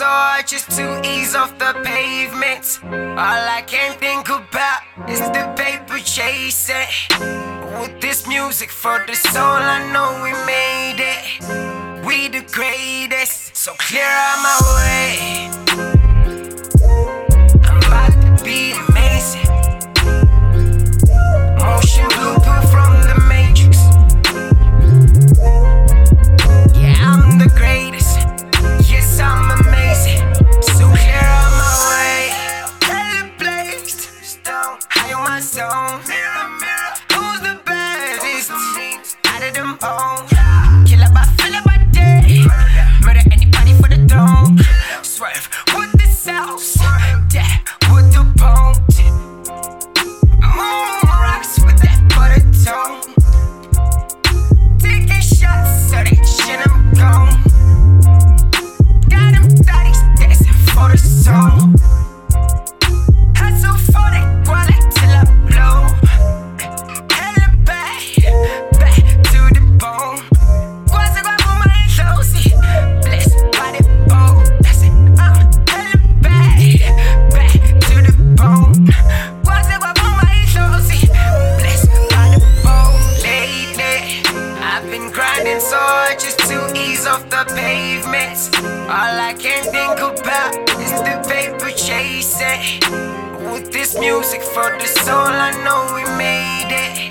hard just to ease off the pavement. All I can think about is the paper chasing. With this music for the soul, I know we made it. We the greatest, so clear out my way. I'm about to be amazing. Motion blueprint from the Matrix. Yeah, I'm the greatest. Yes, I'm amazing. So clear out my way. Hella blazed, stone, high on my zone. Who's the baddest? Out of them all. Kill up, I feel up my day. Murder anybody for the dome. Swerve with the sauce. Yeah, with the bone. Moon rocks with that butter tone. Taking shots so they shit them gone. Got them thotties dancing for the song. Hustle for that wallet till I blow. Hella back to the bone. Quasi grab on my closey, blessed by the bone. That's it, I'm hella back to the bone. Quasi grab on my closey, blessed by the bone. Lately, I've been grinding so hard just to ease off the pavement. All I can think about is the paper chasing. With this music for the soul, I know we made it.